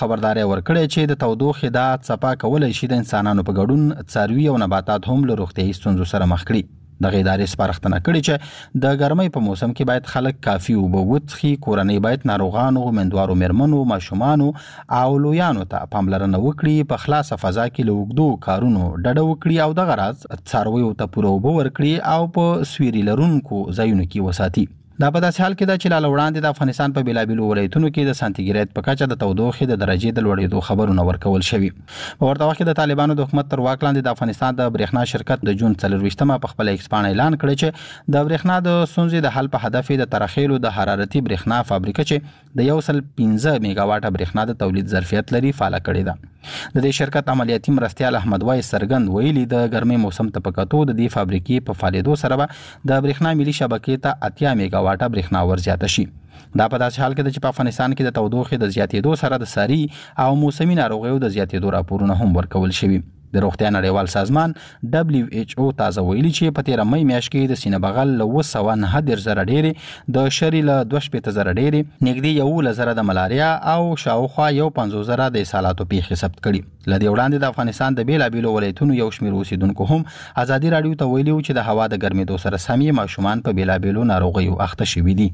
خبرداري ورکړې چې د تودوخې دا څپه کولای شي د انسانانو په ګډون څاروي او نباتات هم له روغتیايي ستونزو سره مخ کړي. د ادارې سپارښتنه کړې چې د ګرمۍ په موسم کې باید خلک کافي اوبه وڅښي، کورنۍ باید ناروغانو، مندوارو مېرمنو، ماشومانو او لویانو ته پاملرنه وکړي، په خلاصه فضا کې له اوږدو کارونو ډډه وکړي او دغه راز څارویو ته پوره اوبه ورکړي او په سویري لرونکو ځایونو کې وساتي. دا په داسې حال کې ده چې لا وړاندې د افغانستان په بیلابیلو ولایتونو کې د سانتیګریډ په کچه د تودوخې د درجې د لوړېدو خبرونه ورکول شوي. په ورته وخت کې د طالبانو د حکومت تر واک لاندې د افغانستان د برېښنا شرکت د جون 24مه په خپل ایکس پاڼه اعلان کړی چې د برېښنا د ستونزې د حل په هدف د ترخیلو د حرارتي برېښنا فابریکه چې د 115 میگاواټه برېښنا د تولید ظرفیت لري فعال کړې ده. د دې شرکت عملیاتي مرستیال احمد وای سرګند ویلي د ګرمۍ موسم ته په کتو د دې فابریکې په فعالیدو سره به د برېښنا ملي شبکې ته 80 میگاواټه برېښنا ورزیاته شي. دا په داسې حال کې ده چې په افغانستان کې د تودوخې د زیاتېدو سره د ساري او موسمي ناروغیو د زیاتېدو راپورونه هم ورکول شوي. د روغتیا نړیوال سازمان WHO تازه ویلي چې په 13 مې میاشت کې د سینه بغل له 209,000 ډېرې، د شری له 2,000 ډېرې، نږدې 11,000 د ملاریا او شاوخوا 15,000 د اسهالاتو پیښې ثبت کړي. لدې وړاندې د افغانستان د بیلابیلو ولایتونو یو شمېر اوسیدونکو هم ازادي راډیو ته ویلي چې د هوا د ګرمېدو سره سم ماشومان په بیلابیلو ناروغیو اخته شوي دي.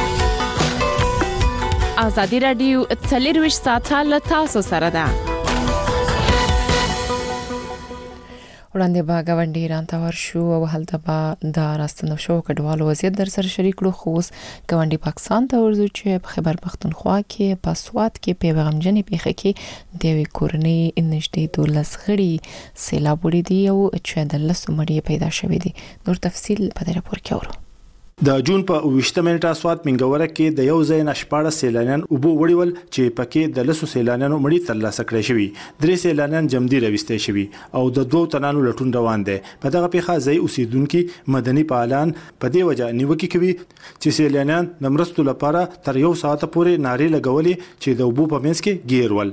ازادي راډیو 24 ساعته له تاسو سره ده. وړاندې به ګاونډي ایران ته ورشو او هلته به د راستنو شو کډوالو وضعیت در سره شریک کړو. خو اوس ګاونډي پاکستان ته ورځو چې په خیبر پختونخوا کې په سوات کې په غمجنې پیښه کې د یوې کورنۍ نږدې 12 غړي سیلاب وړي دي او چې د 10 مړي پیدا شوي دي. نور تفصیل په دې راپور کې اورو. د جون په 20 منټه سوات منګوره کې د یو ځای نشپاړه سیلانیان اوبو وړول چې پکې د 10 سیلانیانو مړي ترلاسه کړی شوی. 3 سیلانیان جمدی راوستي شوی او د 2 تنانو لټون روان دي. په دغه پیښه ځای اوسیدونکو مدني فعالان په دې وجه نیوکه کوي چې سیلانیان د مرستو لپاره تر یو ساعت پورې نارې لګولې چې د اوبو په منځ کې ګیرول.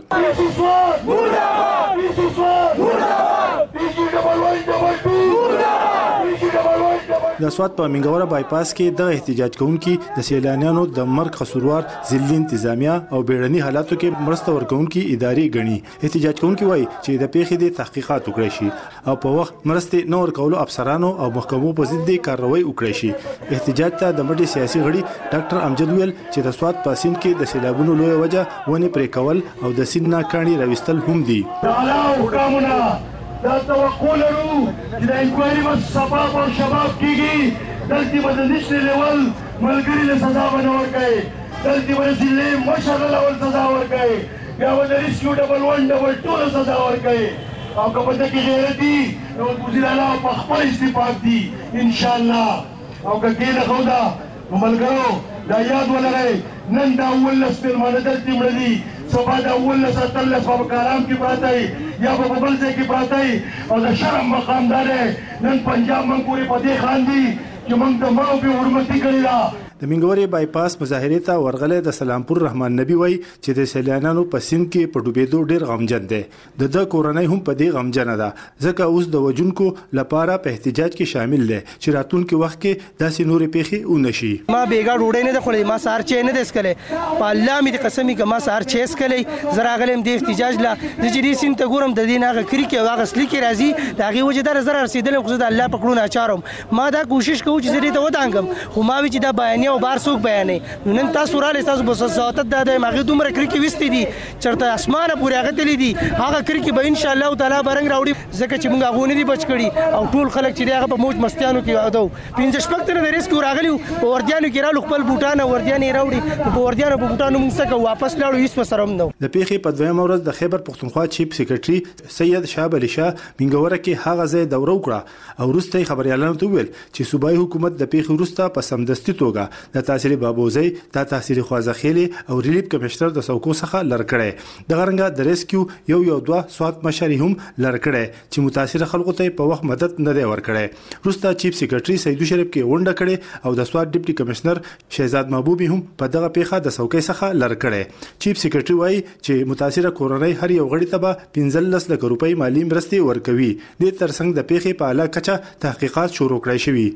د سوات په منګوره بایپاس کې د احتجاج کوونکي د سیلانیانو د مرګ قصوروار ځلې انتظامیه او بیړني حالاتو کې مرسته ورکوونکي ادارې غني. احتجاج کوونکي وایي چې د پیښې د تحقیقات وکړي شي او په وخت مرسته نور کولو افسرانو او محکمو په ضد کاروایی وکړي شي. احتجاج ته د مټي سیاسي غړي ډاکټر امجد ویل چې د سوات په سیند کې د سیلابونو لوی وجه ونی پرې کول او د سیند نه کاڼي راوستل هم دي. دا توقع لرو چې د انکوایري په سبب او شباب کېږي دلته به د نشنل لیول ملګري له سزا باندې ورکوي، دلته به د ضلعې مشر له لول سزا ورکوي، بیا به د ریسکیو ډبل 1 ډبل 2 له سزا ورکوي او که په دې کې غیرت دي نو وزیر اعلی په خپل استفاق دي انشاءالله. او که کېنه خو دا ملګرو دا یاد ولرئ نن دا 19 مېلمانه دلته مړه دي، سبا دا 19 اتلس په کارام کې پراته یا په بل ځای کې پراته او د شرم مقام دا دی نن پنجاب موږ پورې په دې خاندي چې موږ د مړو په حرمتي کړې ده. د منګوري بایپاس مظاهرې ته ورغله د سلامپور رحمان نبی وای چې د سیلانیانو په سیند کې په ډوبېدو ډېر غمجن دي. د کورنۍ هم په دې غمجن ده ځکه اوس د وجونکو لپاره په احتجاج کې شامل دي چې راتلونکي وخت کې داسې نورې پیښې ونشي. ما بیګا ډوډۍ نه خورې، ما سار چې نه دسکلې، په الله مې قسمي که ما سار چې اسکلې زراغلم د احتجاج لا د جدي سین ته ګورم د دین هغه کری کې واغ اصلي کې راځي دا غي وجه در زر رسیدل خو د الله پکړو نه چارم. ما دا کوشش کوم چې زری ته ودانګم خو ما وی چې دا بیان او بار څوک بیانې نن تاسو را لساس بس ساعت د ماغه دومره کری کې وستې دي چرته اسمانه پورې هغه تللی دي هغه کری کې به ان شاء الله تعالی برنګ راوړي ځکه چې موږ غوونه دي بچ کړي او ټول خلک چې هغه په موج مستیانو کې یادو 15 شپږ تر د ریسک راغلی او وردیانو کې را خپل بوټانه وردیانې راوړي په وردیانو په بوټانو موږ څخه واپس لاړو هیڅ سره هم نو. د پیښې په دویمه ورځ د خیبر پختونخوا چیف سیکریټري سید شاه علي شاه منګوره کې هغه ځای دوره وکړه او وروسته خبريالانو ته ویل چې صوبایي حکومت د پیښې وروسته په سمدستي توګه د تحصیل بابوزي د تحصیل خوازخېلي او ریلیف کمشنر د سوکو څخه لړکړې د غرنګا د ریسکیو یو دوه سوات مشري هم لړکړې چې متاثر خلکو ته په وخت مدد نه دی ورکړې. وروسته چیف سیکریټري سیدو شریف کې ونډه کړې او د سوات ډیپټي کمشنر شهزاد محبوبي هم په دغه پیښه د سوکې څخه لړکړې. چیف سیکریټري وایي چې متاثر کورنۍ هر یو غړي ته به 15 لک روپۍ مالی مرستې ورکوي. د ترڅنګ د پیښې په اعلی کچه تحقیقات شروع کړای شوي.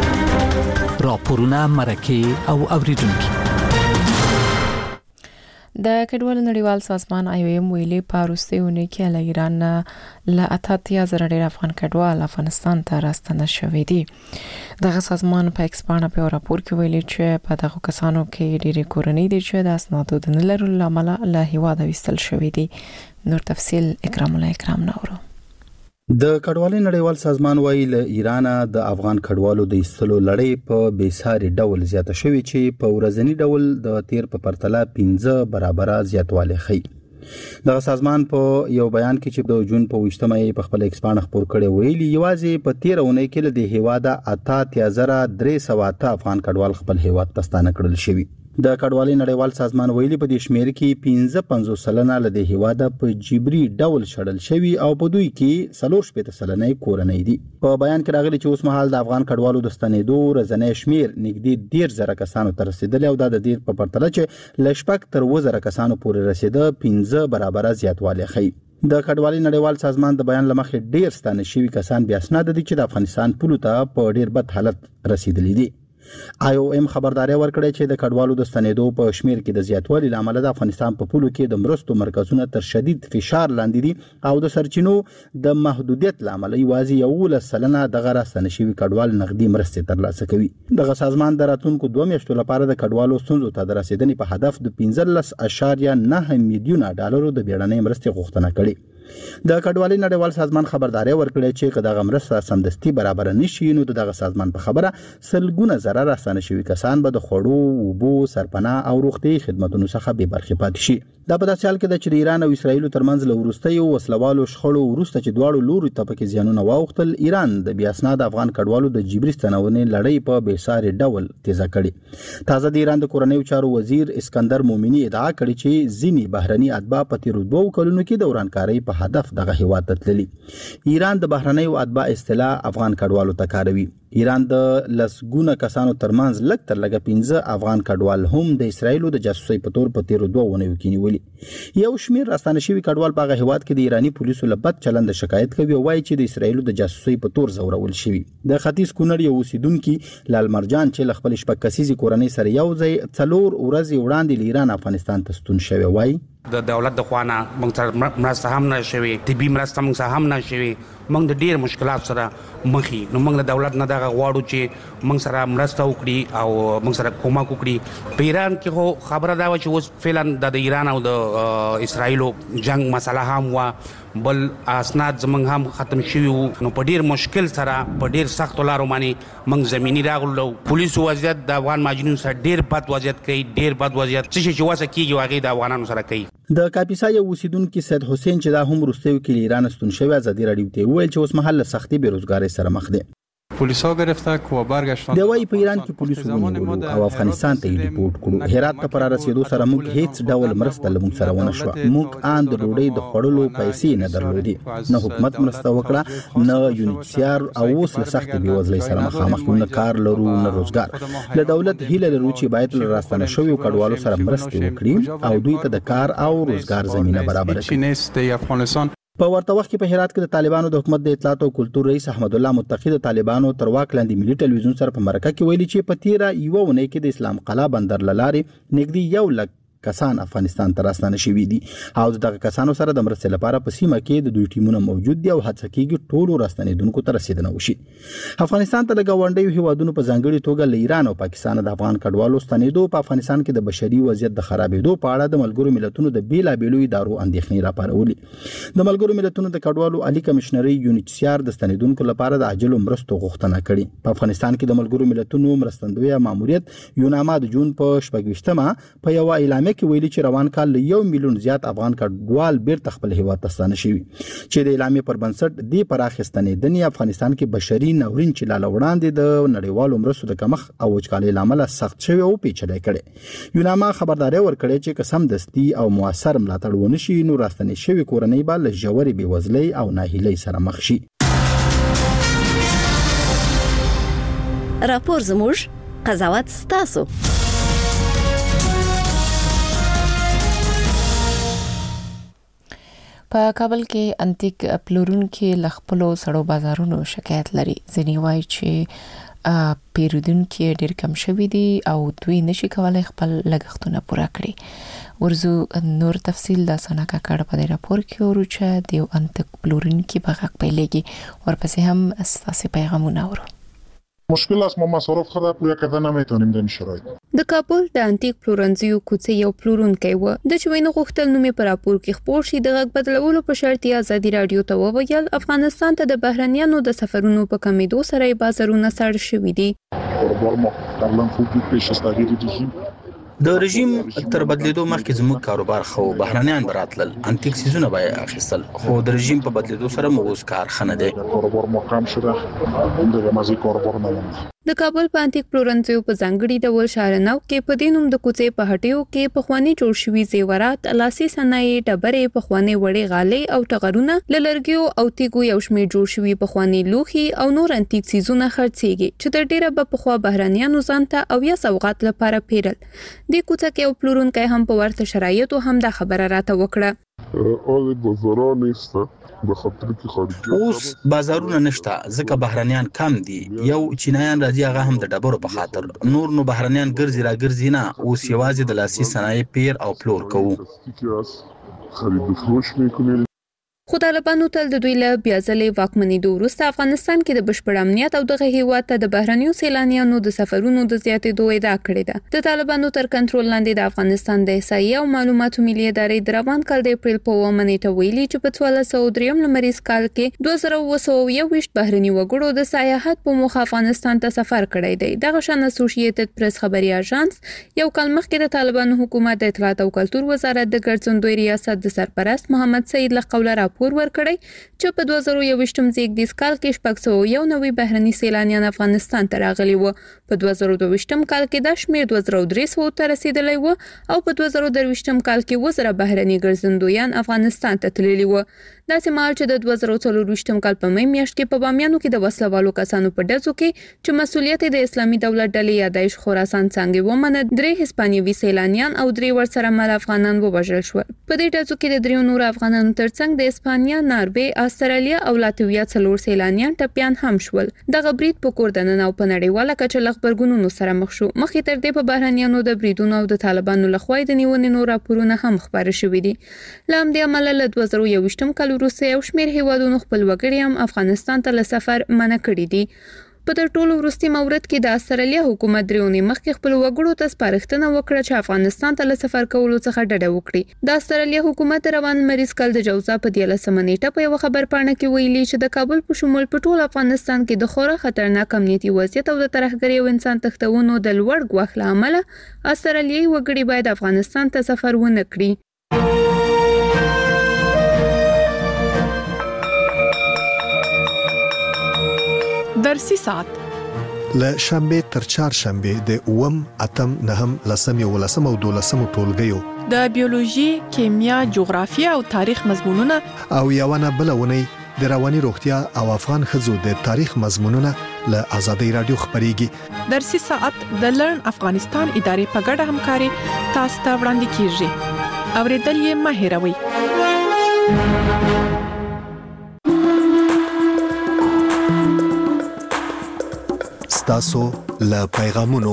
راپورونه مرکه او اوریدونکو د کډوالو نړیوال سازمان IOM ویلي پاروستهونه کې له ایران له 83,000 ډیر افغان کډوال افغانستان ته راستنه شوي دي. دغه سازمان په ایکس باندې په راپور کې ویلي چې په دغه کسانو کې ډېری کورنۍ دي چې د اسنادو د نه لرلو له امله له هیواده وستل شوي دي. نور تفصیل اکرام نورو. د کډوالۍ نړیوال سازمان وایي له ایران د افغان کډوالو د ایستلو لړۍ په بیساري ډول زیاته شوې چې په ورځنی ډول د تیر په پرتله 15 برابره زیاتوالی ښیي. دغه سازمان په یو بیان کې چې د جون په 28مه په خپل ایکسپانډ خبر کړي ویلي یوازې په 13 اونۍ کې له هیواده 83,308 افغان کډوال خپل هیواد ته ستانه کړل شوي. د کډوالۍ نړیوال سازمان ویلي په دې شمیر کې 55% له هیواده په جبري ډول شړل شوي او په دوی کې 40% کورنۍ دي. په بیان کې راغلي چې اوس مهال د افغان کډوالو د ستنېدو ورځنی شمیر نږدې 10,000 کسانو ته رسیدلی او دا د دې په پرتله چې له 6 تر 10,000 کسانو پورې رسیده 15 برابره زیاتوالی ښیي. د کډوالۍ نړیوال سازمان د بیان لمخې ډیر ستانه شوي کسان بیا اسناد دي چې د افغانستان پولو ته په ډیر بد حالت رسیدلی دي. IOM خبرداري ورکړه چې د کډوالو د ستنېدو په شمیر کې د زیاتوالي لامل د افغانستان په پولو کې د مرستو مرکزونه تر شدید فشار لاندې دي او د سرچینو د محدودیت لامل یوازې 11% د غراستنه شوي کډوال نقدي مرستې ترلاسه کوي. دغه سازمان د راتلونکو 2 میاشتو لپاره د کډوالو ستونزو ته د رسیدنې په هدف د 15.9 میلیونه ډالرو د بیړنۍ مرستې غوښتنه کړې. د کډوالۍ نړیوال سازمان خبرداري ورکړه چې دغه مرسته سمدستي برابر نشي نو دغه سازمان په خبره سلګونه زره راستنه شوي کسان به د خوړو، اوبو، سرپناه او روغتي خدماتو څخه بې برخې پاتې شي. دا په داسې حال کې د ایران او اسرایل ترمنځ له وروستیو وسلوالو شخړو وروسته چې دواړو لوري ته پکې زیانونه واوښتل، ایران د بیا اسناد افغان کډوالو د جبري ستنونې لړۍ په بیساري ډول تیزه کړې. تازه د ایران د کورنیو چارو وزیر اسکندر مومنی ادعا کړې چې ځینې بهرني اتباع په تیرو 2 کلونو کې د ورانکارۍ په هدف دغه هیواد ته تللي. ایران د بهرنیو اتباع اصطلاح افغان کډوالو ته کاروي. ایران د لسګونه کسانو ترمنځ لږ تر لږه 15 افغان کډوال هم د اسرایلو د جاسوسۍ په تور په تیرو 2 ونیو کې نیولي. یو شمیر راستانه شوي کډوال په هغه هیواد کې د ایرانی پولیسو له بد چلند شکایت کوي او وایي چې د اسرایلو د جاسوسۍ په تور زورول شوي. د ختیځ کونړ یو اوسیدونکي لال مرجان چې له خپل شپږ کسیزې کورنۍ سره یو ځای 4 ورځې وړاندې له ایران افغانستان ته ستون شوی وایي د دولت د خوانه موږ سره مرسته هم نه شوي، طبي مرسته موږ سره هم نه شوي، موږ د ډیر مشکلات سره مخې. نو موږ د دولت نه دغه غواړو چې موږ سره مرسته وکړي او موږ سره کومک وکړي. په ایران کې خو خبره دا و چې اوس فعلا د ایران او د اسرایلو جنگ مسله هم و، بل اسناد زمونږ هم ختم شوي وو. نو په ډیر مشکل سره په ډیر سخت لارو باندې موږ زمینی راغلو. پولیسو وضعیت د افغان ماجنونو سره ډیر بد وضعیت کوي، ډیر بد وضعیت چې واسه کیږي واغې د افغانانو سره کوي. د کاپیسا یو اوسیدونکو سید حسین چې دا هم وروستیو کې ایران ستون شوی ازادي راډیو ته ویل چې اوس مهال سختي بیروزګاری سره مخ دي. پولیسا گرفتک و برگشتن. د وای په ایران کې پولیسو ونیولو او افغانستان ته ریپورت کړو. هرات ته پر رسیدو سره موږ هیڅ ډول مرسته لمون سره ونه شو. موږ ان د ډوډۍ د خړلو پیسې نه درلودې، نه حکومت مرسته وکړه، نه یونیسیار او اوس له سخت بیوزلۍ سره مخامخ یو، نه کار لرو نه روزګار. له دولت هیله لرو چې باید له راستنه شویو کډوالو سره مرسته وکړي او دوی ته د کار او روزګار زمينه برابر کړي. په ورته وخت کې په هرات کې د طالبانو د حکومت د اطلاعات او کلتور رئیس احمد الله متقی د طالبانو تر واک لاندې ملي ټلویزیون سره په مرکه کې ویلي چې په تیره یو ونې کې د اسلام قلعه بندر لارې نږدې 1 لک کسان افغانستان ته راستنه شوي دي او دغه کسانو سره د مرستې لپاره په سیمه کې د دوی ټیمونه موجود دي او هڅه کیږي ټولو راستنیدونکو ته رسیدنه وشي. افغانستان ته د گاونډیو هیوادونو په ځانګړي توګه له ایران او پاکستان د افغان کډوالو ستنېدو په افغانستان کې د بشري وضعیت د خرابېدو په اړه د ملګرو ملتونو د بیلابېلو ادارو اندېښنې راپارولې. د ملګرو ملتونو د کډوالو عالی کمشنري یونیسیار د ستنېدونکو لپاره د عاجلو مرستو غوښتنه کړې. په افغانستان کې د ملګرو ملتونو مرستندوی ماموریت یوناما د جون په 28مه په یو اعلامیه کې ویلي چې روان کال له 1 میلیون زیات افغان کډوال بیرته خپل هیواد ته ستانه شوي چې د اعلامیې پر بنسټ د پراخستنې افغانستان کې بشري ناورین چې لاله وړاندې د نړیوالو مرستو د کمښت او وچکالۍ لامل سخت شوی او پیچلې کړي. یوناما خبرداري ورکړې چې قسم دستی او موثر ملاتړ ونشي نو راستنې شوی کورنۍ به له ژورې بېوزلۍ او ناهیلۍ سره مخ شي. راپور زموږ قضاوت ستاسو. په کابل کې انتیک پلورونکو لخپلو سړو بازارونو شکایت لري. ځینې وایي چې پیرودونکو ډیر کم شوي دي او دوی نشي کولای خپل لګښتونه پوره کړي. ورزو نور تفصیل د سنا کاکړ په راپور کې ورچه دیو انتک پلورونکو په حق پیلېږي. ورپسې هم اساسي پیغامونه اورو. مشکل است ما مصارف خود را پوره کردن نمیتونیم در این شرایط. د کابل د انتیک پلورنځیو کوڅې یو پلورونکی و د چوینو غوښتل نومې پر راپور کې خبر شي د غږ بدلولو په شرط ازادي رادیو ته وویل افغانستان ته د بهرنیانو د سفرونو په کمیدو سره بازارونه سړ شوي دي. د رژیم تر بدلیدو مخکې زموږ کاروبار خو بهرنیان براتل انتیک سیزونه به اخیستل خو د رژیم په بدلیدو سره موږ کار خنه دي. کاروبار ما کم شده اون مزي کاروبار نه. د کابل په انتیک پلورنځیو په ځانګړي ډول شارنو کې په دینوم د کوڅې په هټیو کې په خواني جوړ شوي زیورات لاسي صنایع ډبرې په خواني وړې غالۍ او ټغرونه لړګیو او تیګو یو شمېر جوړ شوي په خواني لوخي او نور انتیک سیزونه خرڅيږي چې د ډیره په خوا بهرانيانو ځانته او یا سوغات لپاره پیرل. د کوڅه کې یو پلورونکی هم په ورته شرایطو هم د خبره راته وکړه. اول بازارونه نیسته به خاطر کې خارجي اوس بازارونه نشته ځکه بهرانيان کم دي. یو چینایان راځي هغه هم د ډبرو په خاطر نور نو بهرانيان ګرځي را ګرځي نه. اوس یوازې د لاسي صنایع پیر او پلور کوو. خرید فروش میکنه. خو طالبانو تل د دوی له بیازلې واکمنېدو وروسته افغانستان کې د بشپړ امنیت او دغه هیواد ته د بهرنیو سیلانیانو د سفرونو د زیاتېدو ادعا کړې ده. د طالبانو تر کنټرول لاندې د افغانستان د احصایې او معلوماتو ملي ادارې د روان کال د اپریل په 9 نیټه ویلي چې په 1403 لمریز کال کې 2221 بهرني وګړو د سیاحت په موخه افغانستان ته سفر کړی دی. دغه شان اسوسییټډ پریس خبري اژانس یو کال مخکې د طالبانو حکومت د اطلاعات او کلتور وزارت د ګرځندوی ریاست د سرپرست محمد سعید له قوله پور ورکړی چې په 2021 زیږدیز کال کې 691 بهرني سیلانیان افغانستان ته راغلي وو. په 2022 کال کې د شمیر 2300 ته رسیدلی وو او په 2023 کال کې وزره بهرني ګرځندویان افغانستان ته تللي وو. داسې مهال چې د 2024 کال په مې میاشت کې په بامیانو کې د وسلوالو کسانو په ډزو کې چې مسؤلیت د اسلامي دولت ډلې یا داعش خراسان څنګه ومنه 3 هسپانوي سیلانیان او 3 ورسره مل افغانان ووژل شول. په دې ډزو کې د 3 نور افغانانو ترڅنګ د اسپانیا، ناروې، استرالیا او لاتویا څلور سیلانیان ټپيان هم شول. دغه برید په کوردنن او په نړیواله کچه لغبرګونونو سره مخ شو. مخکې تر دې په بهرنیانو د بریدونو او د طالبانو لخوا د نیونې نور راپورونه هم خبره شوې دي. لام د عمل له 2021 کال وروسته یو شمېر هیوادونو خپل وګړي هم افغانستان ته له سفر منع کړي دي. په تر ټولو وروستي مورد کې د استرالیا حکومت درېونی مخکې خپل وګړو ته سپارښتنه وکړه چې افغانستان ته له سفر کولو څخه ډډه وکړي. د استرالیا حکومت روان مریض کال د جوزا په 13 نیټه په یو خبر پاڼه کې ویلي چې د کابل په شمول په ټول افغانستان کې د خورا خطرناک امنیتي وضعیت او د ترهګرۍ او انسان تښتونو د لوړ ګواښ له امله استرالیایي وګړي باید افغانستان ته سفر ونه کړي. درسي ساعت له شنبه تر چهارشنبه د 8 اتم نهم لسم یو لسم او دولسم ټولګیو د بیولوژي، کیمیا، جغرافیه او تاریخ مضمونونه او یوونه بلونی د رواني روغتیا او افغان خزو د تاریخ مضمونونه له آزادۍ رادیو خبريږي. درسي ساعت د لرن افغانستان ادارې په ګډه همکاري تاسو ته وړاندې کیږي. اوریدل یې مه هېروئ. تاسو له پیغامونو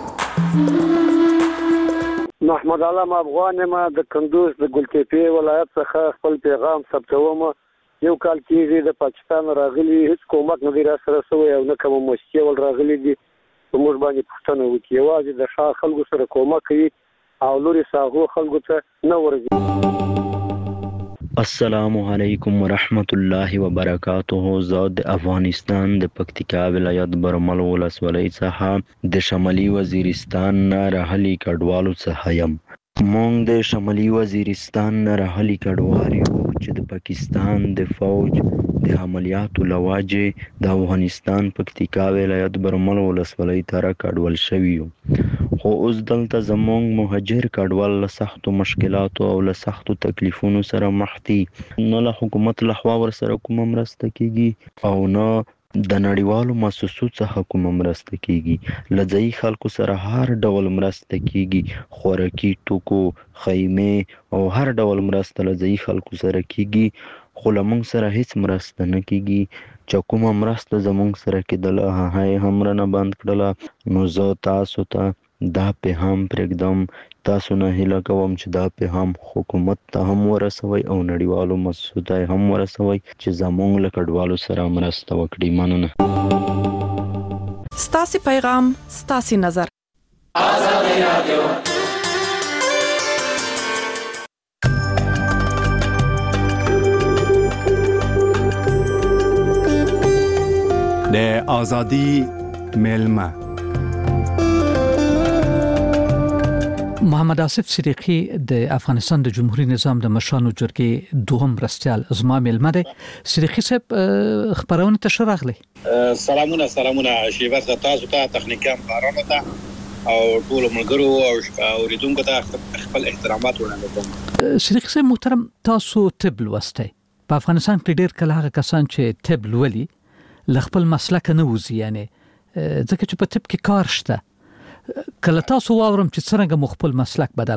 محمد علم افغان ما د کندوز د ګلتېپې ولایت څخه خپل پیغام ثبتوم. یو کال کېږي د پاکستان راغلي هیڅ کومک نه دی را سره شوی او نه کوم مشکل راغلي دي. موږ باندې پوښتنه وکړي یوازې د شاه خلکو سره کومک کوي او لوري ساغو خلکو ته نه ورځي. السلام علیکم ورحمت الله وبرکاته. زه د افغانستان د پکتیکا ولایت برمل ولسوالۍ څخه د شمالي وزیرستان نه راغلي کډوالو څخه یم. مونږ د شمالي وزیرستان نه راغلي کډوال یو چې د پاکستان د فوج د عملیاتو لواجې د افغانستان پکتیکا ولایت برمل ولسوالۍ ته را کډوال شوي یو. خو اوس دلته زمونږ مهاجر کډوال له سختو مشکلاتو او له سختو تکلیفونو سره مخ دي. نه له حکومت لخوا ورسره کومه مرسته کیږي او نه د نړیوالو مؤسسو څخه کومه مرسته کیږي. له ځایي خلکو سره هر ډول مرسته کیږي، خوراکي توکو، خیمې او هر ډول مرسته له ځایي خلکو سره کیږي. خو له موږ سره هیڅ مرسته نه کیږي. چې کومه مرسته زموږ سره کېدله هغه هم رانه بند کړله. نو زه تاسو ته دا پیغام پرېږدم، تاسو نه هیله کوم چې دا پیغام حکومت ته هم ورسوئ او نړیوالو مؤسسو ته هم ورسوئ چې زموږ له کډوالو سره مرسته وکړي. مننه. ستاسو پیغام ستاسو نظر. آزاد رادیو. د آزادی میلمه محمد آصف صدیقی د افغانستان د جمهوریت نظام د مشرانو جرګې دوهم مرستیال زما میلمه دی. صدیقی صاحب خبرونه ته شراغلی. سلامونه شیبه تاسو ته تخنیکان کارونه ته او ټول ملګرو او اوریدونکو ته خپل احترامات وړاندې کوم. صدیقی صاحب محترم، تاسو طب لوستی. په افغانستان کې ډېر کله هغه کسان چې طب لولي لخپل مسلک نه وځي، یعنی ځکه چې په طب کې کار شته. کله تاسو واورم چې څنګه مخبل مسلک بدل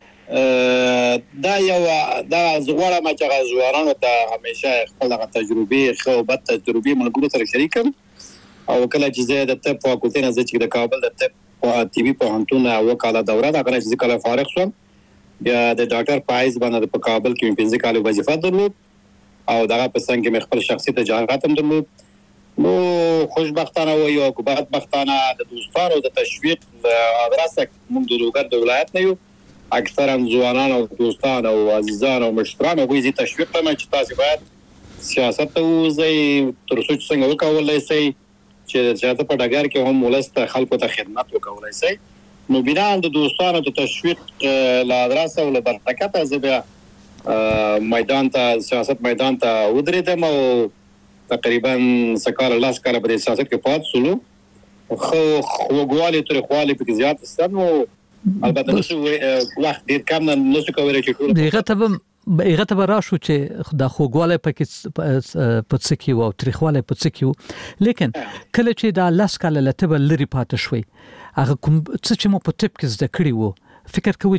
کړ؟ دا زغوره ما چې زوارانو ته همیشه خپل تجربه خو بد تجربه ملګرو سره شریکم. او کله چې زه د طب فاکولټي نه چې د کابل د طب او ټي بي پوهنتون وکاله دوره دا کله چې کله فارغ شوم بیا د ډاکټر پایز باندې په کابل کې پنځه کال وظیفه درلود او دغه په څنګه کې خپل شخصي تجارت هم درلود. نو خوشبختانه و یو بدبختانه د دوستانو د تشویق ادرسه موږ د لوګر د ولایت نه یو اکثرا ځوانان او دوستان او عزیزان او مشتران او ویزي تشویق ته چې تاسو باید سیاست ته وځي تر څو څنګه وکولای شئ چې سیاست په ډګر کې هم ولسته خلکو ته خدمت وکولای شئ. نو بنا د دوستانو د تشویق لا ادرسه ول برکت زبیا میدان ته سیاست میدان ته ودرېدم او تقریبا سکار لاس کار په سیاست کې پات سولو خو غوالي تر خالي په زیات استنو البته نو وخت ډیر کم نه څه کوي چې ټول هغه ته راشو چې د خوګواله پکې پڅکی او تاریخواله پڅکی، لیکن کله چې دا لاس کاله لته لري پاتې شوي هغه کوم څه چې مو په ټپ کې زده کړی وو فکر کوي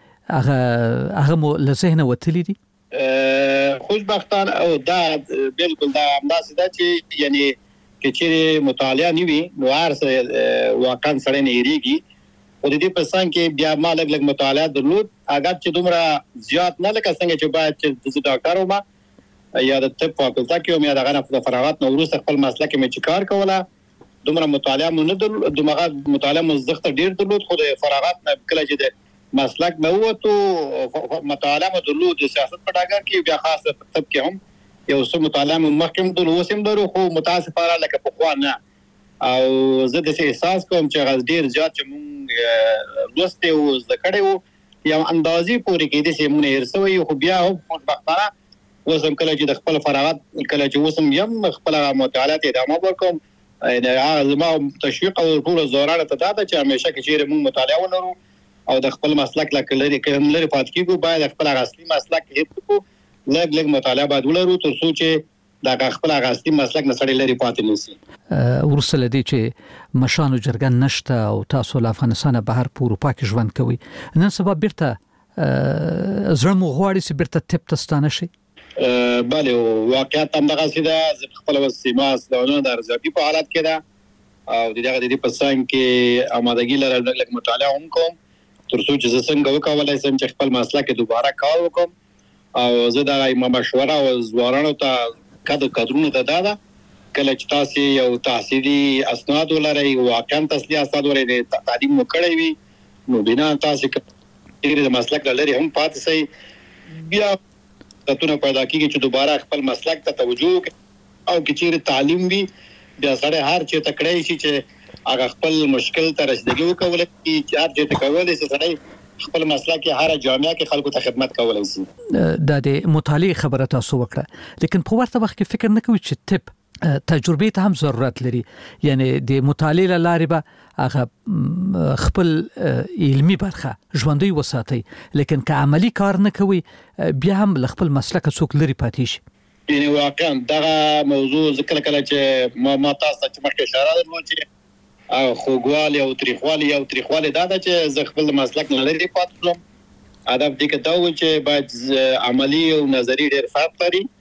چې هغه مو له ذهن وتلی دي. خوشبختانه او دا بالکل دا همداسې ده چې یعنی کې چې مطالعه نیوي نو ارسه واقعا سره نه یریږي. او د دې په څنګه کې بیا ما لګ مطالعه درلود اگر چې دومره زیات نه لکه څنګه چې باید چې د ډاکټر ومه یا د طب فاکولټه کې ومه دغه نه د فراغت نو وروسته خپل مسلک مې چې کار کوله دومره مطالعه مو نه درلود، دومره مطالعه مزخت ډیر درلود. خو د فراغت نه کله چې د مسلک مې وته مطالعه مو درلود د سیاست په ډګر کې بیا خاصه په طب کې هم یو څه مطالعه مو مخکې درلود وسم درو خو متاسفانه لکه په خوا نه او زه د احساس کوم چې غز ډیر زیات چې مونږ دوسته او ذکر یو یو اندازې پورې کې د سیمونه هرڅوي خو بیا هم خوشبختانه وسم کله چې د خپل فراغت کله چې وسم یم خپل مطالعه ادامه ورکوم. هغه زما تشویق او ټول زورانه ته دا چې همیشه کې چې مونږ مطالعه ولرو او د خپل مسلک لکه کوم لري پات کیږي باید خپل اصلي مسلک هیڅ لږ مطالعه باید ولرو تر څو چې دا خپل اصلي مسلک نه سړی لري پاتې نشي. ورسله دي چې مشانو جرګن نشته او تاسو له افغانستان بهر په اروپا کې ژوند کوي نن سبا بیرته زړه مو غواړي چې بیرته تپ تستانه شي. بله واقعیت هم دغه سیده خپل وسیمه استونه د ارزیابي په حالت کې ده او دغه د دې په څنګه کې آمادګي لرل لږ مطالعه هم کوم تر څو چې څنګه وکولای شم چې خپل مسلک دوباره کار وکم. او زه دا مشوره او زوارانو ته کادرونو ته دا کله چې تاسو یو تحصیلي اسناد ولرئ واقعا تحصیلي اسناد ولرئ تعلیم وکړئ وي نو بنا تاسو کې د مسلک لري هم پاتې شي بیا تاسو پیدا کیږي چې دوباره خپل مسلک ته توجه او چې تعلیم وي بیا سره هر چې تکړه شي چې هغه خپل مشکل ته رسیدګي وکولای شي چې هر چې کولای شي سره خپل مسلک کې هر جامعه کې خلکو ته خدمت کولای شي. د مطالعه خبره تاسو وکړه لیکن په ورته وخت کې فکر نه کوي چې طب تجربه ته هم ضرورت لري، یعنی د مطالعه لارې به هغه خپل علمي برخه ژوندۍ وساتي لیکن که عملی کار نه کوي بیا هم خپل مسلک څوک لري پاتې شي. یعنی واقعا دغه موضوع ذکر کړه چې ما تاسو ته مخکې اشاره درلود چې خوګوالی او تاریخوالی دا چې زه خپل مسلک نه لري پاتې شوم. هدف دې کې دا و چې باید عملی او نظری ډېر فرق لري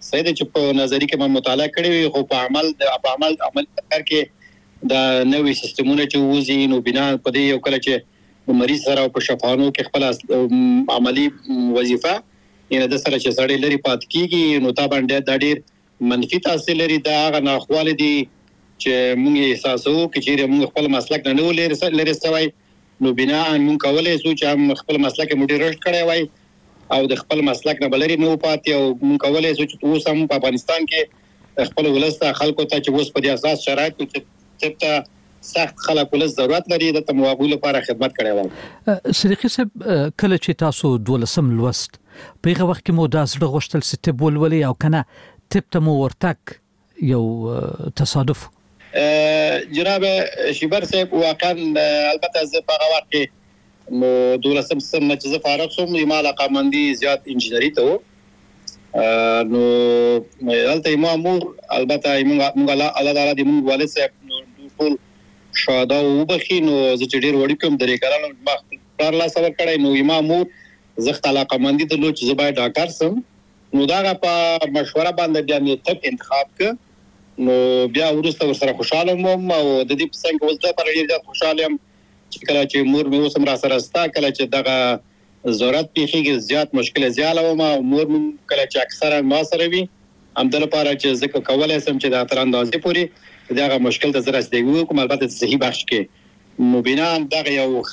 سید چې په نظری کې ما مطالعه کړې وي خو په عمل کار کې دا نوې سیستمونه چې وځي نو بنا په دې یو کله چې مریض سره په شفاهانو کې خپل عملی وظیفه یعنی د سره چې سړی لري پات کیږي نو تا باندې د ډیر منفي تاثیر لري دا هغه ناخواله دي چې موږ احساسو چې موږ خپل مسلک نه لري سوي نو بنا موږ کولای شو چې خپل مسلک مډیر رشد کړی وای او د خپل مسلک نه بلری نو پاتې او موږ کولای شو چې اوس هم په افغانستان کې خپل ولسته خلکو ته چې اوس په دې اساس شرایط کې ته سخت خلک ولس ضرورت لري د تموابو لپاره خدمت کړی وای صدیقي صاحب کله چې تاسو 12 لوست په هغه وخت کې مو د زړه غوښتل ستې بولولي او کنه تپ ته مو ورتک یو تصادف جناب شیبر صاحب واقعا البته زه په هغه وخت کې نو 12 سم نه چې فارغ شوم ما علاقه مندي زیات انجینری ته نو دلته مامور البته موږ الله تعالی دې موږ والد صاحب نو ټول شاده وبخي نو زه چې ډیر وړي کوم درې کارانو ما کار لا سره کړی نو مامور زخت علاقه مندي ته لوچ زبای ډاکټر سم نو دا په مشوره باندې بیا مې تپ انتخاب ک نو بیا ورسته سره خوشاله مم او د دې په څنګه وځه پر ډیر خوشاله يم چې کله چې مور مې اوسم را سره ستا کله چې دغه ضرورت پیخیږي زیات مشکل زیاله و ما مور مې کله چې اکثره ما سره وي همدل لپاره چې زه کولای سم چې د تر اندازې پوري دغه مشکل ته زره استګو کوم البته صحیح بخش کې نو بنا دغه یو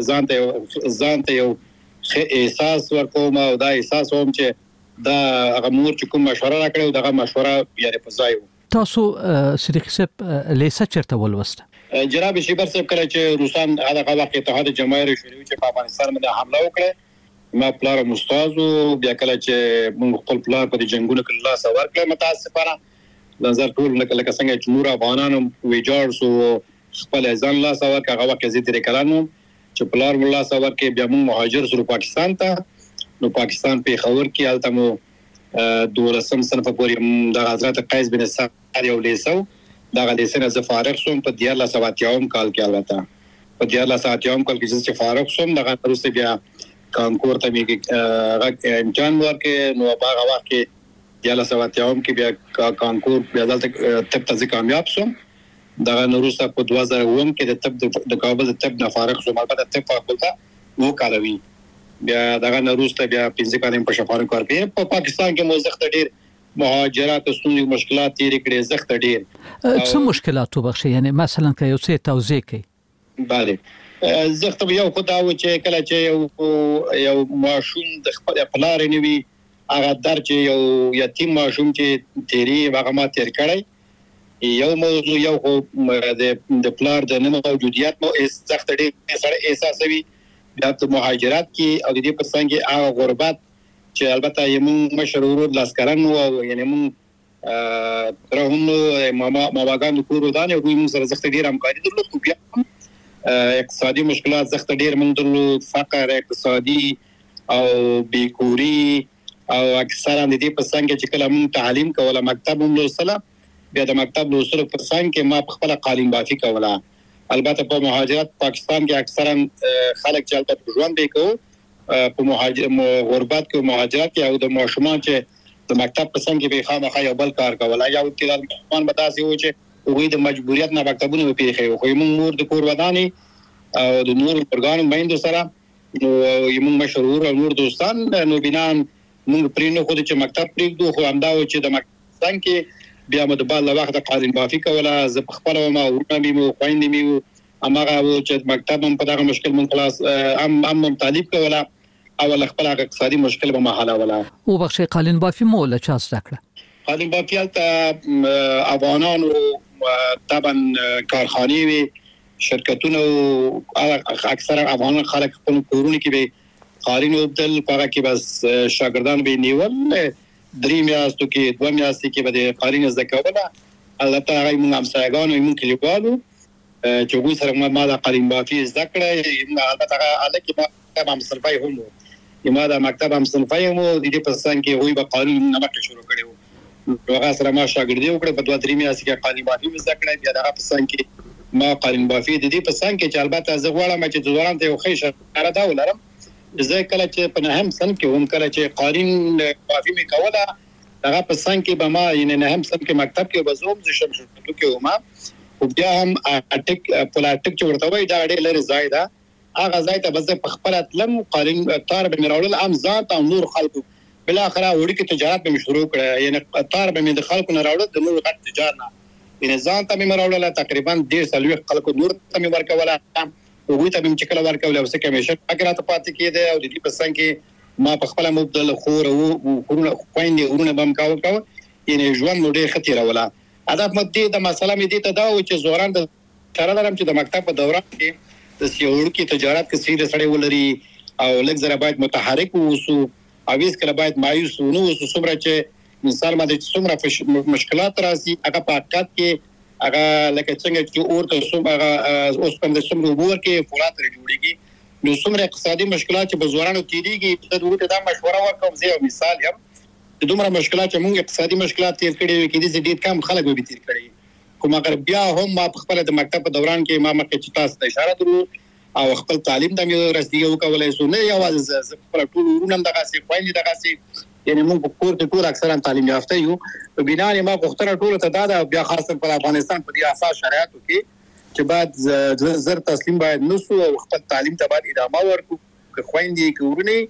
ځان ته یو احساس ورکوم او دا احساس هم چې دا هغه مور چې کوم مشوره راکړو دغه مشوره یې په ځای تاسو صدیقي صاحب لیسه چرته ولوسته جناب شیبر صاحب کله چې روسان هغه وخت اتحاد جماهیر شوروي چې په افغانستان باندې حمله وکړه ما پلار مستاز بیا کله چې موږ خپل پلار په جنگونو کې الله سوار کړ متاسفانه نظر ټول لکه څنګه چې نور افغانانو ویجاړ سو خپل ځان الله سوار هغه وخت زه تیر کلانو چې پلار الله سوار کې بیا موږ مهاجر سره پاکستان ته نو پاکستان په خبر کې الته مو 12 صنف پورې د حضرت قیس بن سعد یو لیسو دا غلیسنه ز فارغ شوم په 1470 کال کې البته په 1470 کال کې چې فارغ شوم دغه وروسته بیا کانکور ته میږي امتحان ورکې نو هغه وخت کې 1470 کې بیا کانکور بیا دلته تب ته کامیاب شوم دغه وروسته په 2009 کې د تب د کابل د تب نه فارغ شوم البته تب فاکولټه وو کالوي بیا دغه وروسته بیا 15 کال په شفاهي کار کوي په پاکستان کې موزخت ډیر مهاجرات ستونزې مشکلات تیر کړي زخت ډیر څه مشکلات وبخښي یعنی مثلا که یو څه توضیح کړي bale زخت یو خدای و چې کله چې یو ماشوم د خپل پلار نیوي هغه در چې یو یتیم ماشوم چې تیری هغه ما تیر کړی یو موضوع یو د پلار د نه موجودیت مو زخت ډیر سره احساسوي بیا د مهاجرات کې او د دې په څنګه هغه غربت چې البته یمون مشرورو لاسکران او یعنی مون ترهم ماواګان کورو دانه او موږ سره زخت ډیر همکاري درلود خو بیا اقتصادي مشکلات زخت ډیر موږ درلود فقر اقتصادي او بیکوري او اکثرا د دې په څنګه چې کله موږ تعلیم کوله مکتب هم لوستله بیا د مکتب لوستلو په څنګه ما خپل قالین بافي کوله البته په مهاجرت پاکستان کې اکثرا خلک چې البته ژوند به کوي په غربت کې مهاجرت کې او د ماشومان چې د مکتب په څنګه به خامخا یو بل کار کوله یا د ماشومان به تاسو و چې وګړي د مجبوریت نه مکتبونه پیښې خو موږ نور د کور وداني او د نور پرګان مایند سره نو موږ مشرور او نور دوستان نو بنا موږ پرینو خو چې مکتب پریږدو خو همدا و چې د مکتب کې بیا مو د بل وخت قالین بافي کوله ز په خپل ما ورته مو خويندې مو امغه و چې مکتب هم په دغه مشکل من خلاص هم طالب کوله او خپل اقتصادي مشکل به محاله ولا او بخشي قالین بافي مو له چا ستکړه قالین بافي ته افغانانو طبعا کارخانه وي شرکتونه اکثر افغان خلک خپل کورونه کې به قالین وبدل پاره کې بس شاګردان به نیول درې میاشتو کې 2 میاشتې کې به قالین زکوله البته هغه موږ هم سایګانو موږ کلیوالو چې وګورئ سره ما د قالین بافي ذکر البته هغه کې ما هم صرفای هم ما د مکتب هم صنفای مو د دې په څنګه کې وي به قانون نه مکه شروع کړو هغه سره ما شاګردي وکړه په 2-3 میاشتې کې قالین بافي مزه کړې بیا دغه په څنګه کې ما قالین بافي د دې په څنګه کې چې البته زه غواړم چې ځوانان ته یو ښه شهر دا ولرم زه کله چې په نهم سن کې هم کله چې قالین بافي می کوله هغه په څنګ کې به ما یعنی نه هم سم کې مکتب کې وزوم ز شم شروع کې وما او بیا هم اټک پلاټک چې ورته وای دا ډېر لري ځای دا هغه ځای ته بس په خپل اتلم قالین تار به مراول ام ذات او نور خلکو بل اخره وړي کې تجارت به شروع کړه یعنی تار به د خلکو نه راوړل د نور غټ تجارت نه یعنی ځان ته مراول تقریبا 1.5 خلکو نور ته ورکوله وګوي ته چې کله ورکول او څه کمیشن اگر ته پاتې کېده او د دې په څنګه کې ما په خپل مبدل خور او خورونه خويندې ورونه بم کاوه یعنی ژوند نو ډېر خطر ولا هدف مدې د مسله مې دې ته دا و چې زوران د چاره لرم چې د مکتب په دوران کې د سیوړ کې تجارت کې سیده سړی ولري او لږ زره باید متحرک ووسو او هیڅ کله باید مایوس نه ووسو څومره چې انسان باندې څومره مشکلات راځي هغه په حقیقت کې هغه لکه څنګه چې اورته څومره اوس په دې څومره وګور کې فولاد لري جوړيږي نو څومره اقتصادي مشکلات چې بزورانو تیریږي د دوی ته مشوره ورکوم زه مثال یم د دومره مشکلات چې موږ اقتصادي مشکلات تیر کړي وي کې دې ډېر کم خلک به تیر کړي کوم اگر بیا هم ما په خپل د مکتب په دوران کې ما مخکې چې تاسو ته اشاره درو او خپل تعلیم ته مې رسیدو کولای شو نه یوازې خپل ټول ورونم دغه سي خويندې دغه سي یعنی موږ په کور کې ټول اکثرا تعلیم یافته یو په بنا ما غوښتنه ټول ته دا بیا خاصه په افغانستان په دې اساس شرایطو کې چې بعد زر تسلیم باید نسو او خپل تعلیم ته باید ادامه ورکړو که خويندې کورونه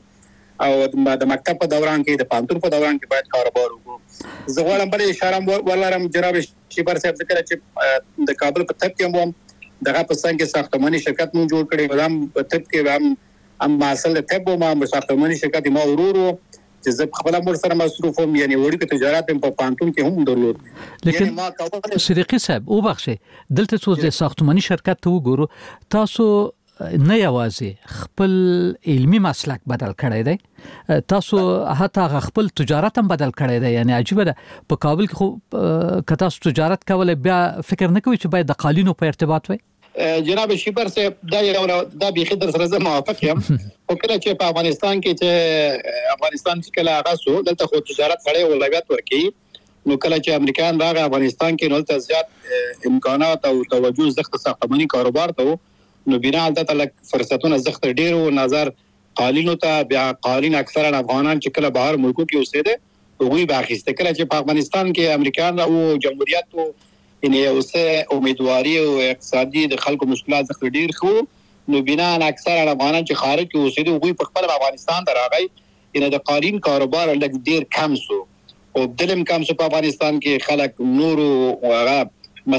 او د مکتب په دوران کې د پانتون په دوران کې باید کاروبار وکړو زه غواړم بل اشاره ولرم جناب شیبر صاحب ذکر چې د کابل په تپ کې هم دغه په څنګه کې ساختماني شرکت مونږ جوړ کړی ودام په تپ کې هم ماسل تپ ما ساختماني شرکت ما ورورو چې زه خپل امر سره مصروف هم یعنی وړي په تجارت په پانتون کې هم درلود لیکن صدیقی صاحب او بخښه دلته څو د ساختماني شرکت ته وګورو تاسو نه یوازې خپل علمی مسلک بدل کړی دی تاسو حتی خپل تجارت هم بدل کړی دی یعنی عجیب ده په کابل کې خو که تاسو تجارت کول بیا فکر نه کوئ چې باید د قالینو په ارتباط وي جناب شیبر صاحب دا بيخي در سره زه موافق یم او کله چې په افغانستان کې چې افغانستان چې کله هغه سو دلته خو تجارت سره ولایت ورکی نو کله چې امریکایان راغی افغانستان کې نو ته زیات امکانات او توجه زخت ساختماني کاروبار ته نو بنا دلته لک فرصتونه زخت ډیر او نظر قالینو ته بیا قالین اکثرا افغانان چې کله بهر ملکو کې اوسېده هغوی باخسته کله چې په افغانستان کې امریکایان او جمهوریت یعنی اوسه امیدواری او اقتصادي د خلکو مشکلات زخت ډیر خو نو بنا اکثرا افغانان چې خارج کې اوسېده هغوی په خپل افغانستان راغی یعنی د قالین کاروبار لږ ډیر کم سو او دلم کم سو په افغانستان کې خلک نور او هغه